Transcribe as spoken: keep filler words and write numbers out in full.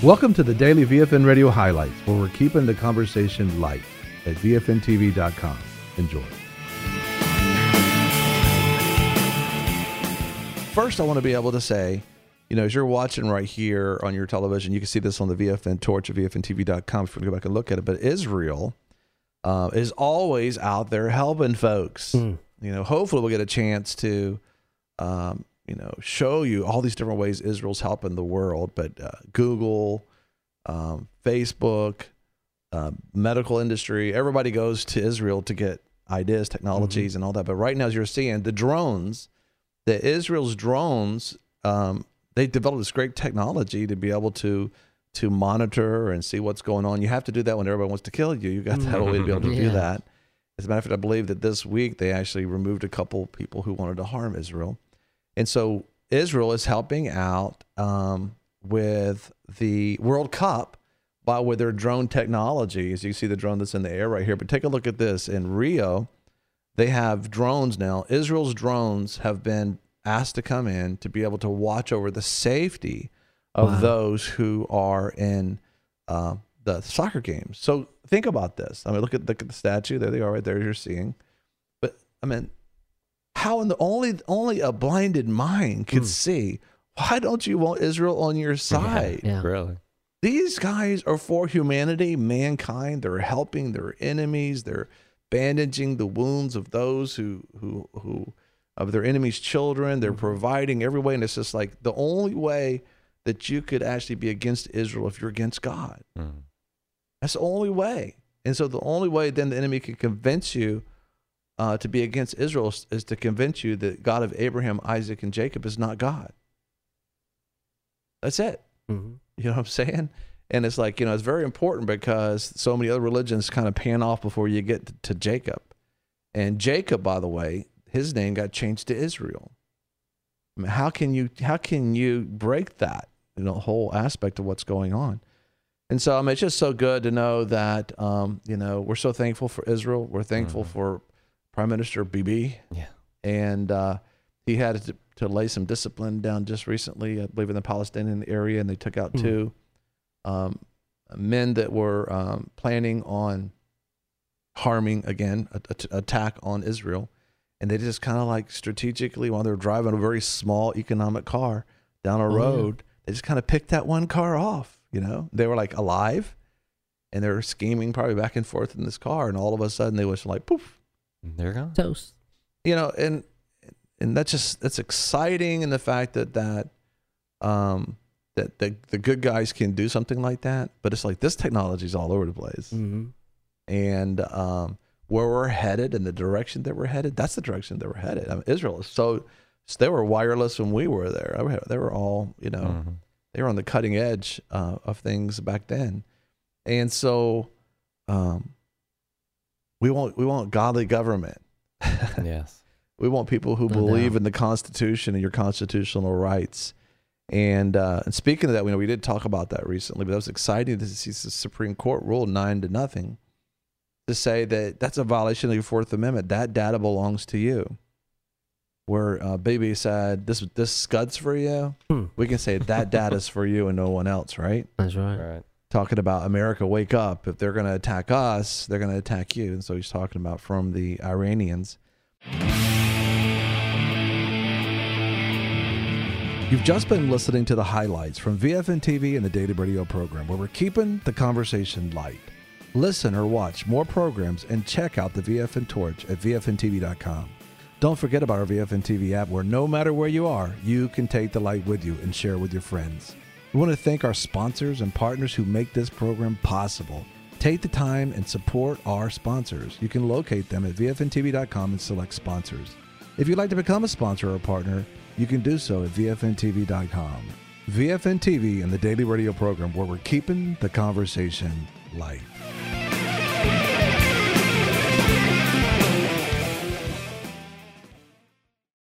Welcome to the Daily V F N Radio Highlights, where we're keeping the conversation light at V F N T V dot com. Enjoy. First, I want to be able to say, you know, as you're watching right here on your television, you can see this on the V F N Torch at V F N T V dot com if you want to go back and look at it. But Israel uh, is always out there helping folks. Mm. You know, hopefully we'll get a chance to, um, you know, show you all these different ways Israel's helping the world. But uh, Google, um, Facebook, uh, medical industry, everybody goes to Israel to get ideas, technologies, mm-hmm. and all that. But right now, as you're seeing, the drones, the Israel's drones, um, they developed this great technology to be able to to monitor and see what's going on. You have to do that when everybody wants to kill you. You got that way to be able to yeah. do that. As a matter of fact, I believe that this week they actually removed a couple people who wanted to harm Israel. And so Israel is helping out um, with the World Cup by with their drone technology. As you see the drone that's in the air right here. But take a look at this. In Rio, they have drones now. Israel's drones have been asked to come in to be able to watch over the safety of wow. those who are in uh, the soccer games. So think about this. I mean, look at, look at the statue. There they are right there you're seeing. But, I mean, how in the only only a blinded mind could mm. see. Why don't you want Israel on your side? Yeah, yeah. Really? These guys are for humanity, mankind. They're helping their enemies. They're bandaging the wounds of those who who who of their enemies' children. They're providing every way, and it's just like the only way that you could actually be against Israel if you're against God. Mm. That's the only way. And so the only way then the enemy can convince you Uh, to be against Israel is, is to convince you that God of Abraham, Isaac, and Jacob is not God. That's it. Mm-hmm. You know what I'm saying? And it's like, you know, it's very important because so many other religions kind of pan off before you get to, to Jacob. And Jacob, by the way, his name got changed to Israel. I mean, how can you how can you break that, you know, whole aspect of what's going on? And so, I mean, it's just so good to know that, um, you know, we're so thankful for Israel. We're thankful mm-hmm. for Prime Minister Bibi, yeah, and uh, he had to, to lay some discipline down just recently, I believe, in the Palestinian area, and they took out mm-hmm. two um, men that were um, planning on harming, again, a, a, attack on Israel, and they just kind of like strategically, while they're driving a very small economic car down a oh, road, yeah. they just kind of picked that one car off, you know? They were like alive, and they were scheming probably back and forth in this car, and all of a sudden they was like, poof, they're gone. Toast. You know, and and that's just that's exciting in the fact that that um that the the good guys can do something like that. But it's like this technology is all over the place, mm-hmm. and um, where we're headed and the direction that we're headed, that's the direction that we're headed. I mean, Israel is so, so they were wireless when we were there. They were all, you know, mm-hmm. they were on the cutting edge uh, of things back then, and so. Um, We want we want godly government. Yes. We want people who No believe doubt. in the Constitution and your constitutional rights. And uh, and speaking of that, we know we did talk about that recently, but that was exciting to see the Supreme Court rule nine to nothing to say that that's a violation of your Fourth Amendment. That data belongs to you. Where uh, Bibi said this this Scud's for you, hmm. we can say that data's for you and no one else, right? That's right. Right. Talking about America, wake up. If they're going to attack us, they're going to attack you. And so he's talking about from the Iranians. You've just been listening to the highlights from V F N T V and the Daily Radio program, where we're keeping the conversation light. Listen or watch more programs and check out the V F N Torch at V F N T V dot com. Don't forget about our V F N T V app, where no matter where you are, you can take the light with you and share with your friends. We want to thank our sponsors and partners who make this program possible. Take the time and support our sponsors. You can locate them at V F N T V dot com and select sponsors. If you'd like to become a sponsor or a partner, you can do so at V F N T V dot com. V F N T V and the Daily Radio program, where we're keeping the conversation light.